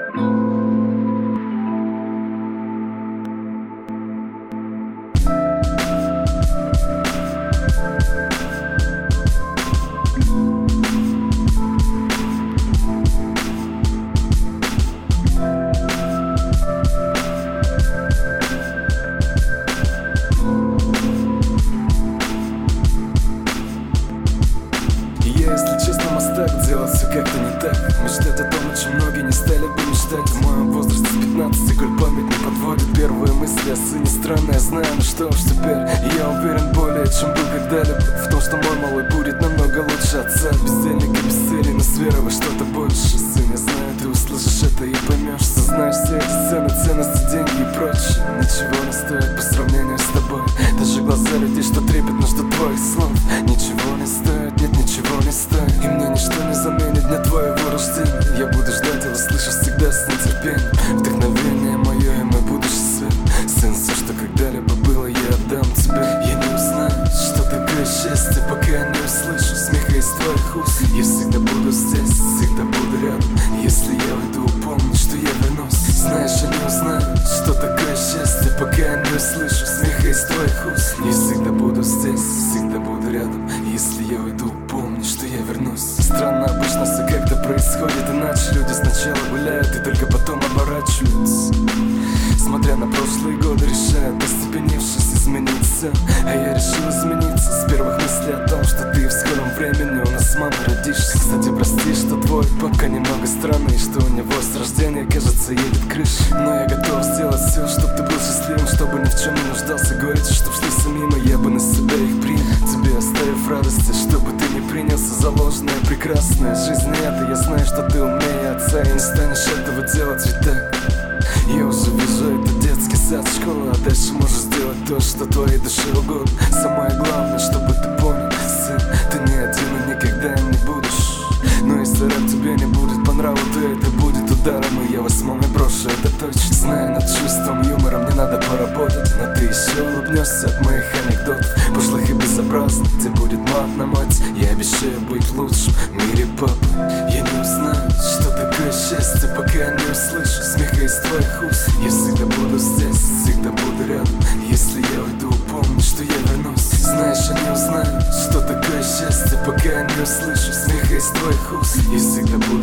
Если честно, мастак, делать все как-то не так. Мечтать о том, о чем многие не стали бы мечтать. В моем возрасте с 15, коль память не подводит. Первые мысли о сыне странные, я знаю, ну что уж теперь. Я уверен более, чем был когда-либо в том, что мой малый будет намного лучше отца. Бездельника, без цели, но с верой во что-то больше. Сын, я знаю, ты услышишь это и поймешь. Сознаешь все эти цены, ценности, деньги и прочее. Ничего не стоит по сравнению с тобой. Даже глаза людей, что трепетно ждут твоих слов. Ничего не стоит, нет, ничего не стоит. И мне ничто не заменит дня твоего рождения. Я буду ждать и услышишь всегда с нетерпением. Вдохновение мое и мой будущий свет. Сын, все, что когда-либо было, я отдам тебе. Я не узнаю, что такое счастье, пока не услышу смеха из твоих уст. Я всегда буду здесь, всегда буду рядом. Если я уйду, помни, что я вернусь. Знаешь, я не узнаю, что такое счастье, пока не услышу смеха из твоих уст. Я всегда буду здесь, всегда буду рядом. Если я уйду, помни, что я вернусь. Странно, обычно все как-то происходит иначе. Люди сначала гуляют и только потом оборачиваются. Смотря на прошлые годы, решают, остепенившись, изменить все. А я решил измениться с первых мыслей о том, что ты в скором времени у нас с мамой родишься. Кстати, прости, что твой папка немного странный, что у него с рождения, кажется, едет крыша. Но я готов сделать все, чтобы ты был счастливым, чтобы ни в чем не нуждался. Горечь, чтоб шли мимо, я бы на себя их принял. Тебе оставив радости, чтобы ты не принялся за ложное, прекрасное. Жизнь не это, я знаю, что ты умнее отца, и не станешь этого делать ведь так. Я уже вижу, это детский сад, школа, а дальше можешь сделать то, что твоей душе угодно. Самое главное, чтобы ты понял, сын, ты не один и никогда им не будешь. Но если рэп тебе не будет по нраву, то это будет ударом, и я вас мамой брошу, это точно. Знаю, над чувством юмора мне надо поработать, но ты еще улыбнешься от моих анекдотов, пошлых и безобразных, где будет мат на мать. Я обещаю быть лучшим в мире папы. Я не узнаю, что такое счастье, пока не услышу смеха из твоих уст. Я всегда буду здесь, всегда буду рядом. Если я уйду, помни, что я вернусь. Знаешь, я не узнаю, что такое счастье, пока не услышу смеха из твоих уст. Я всегда буду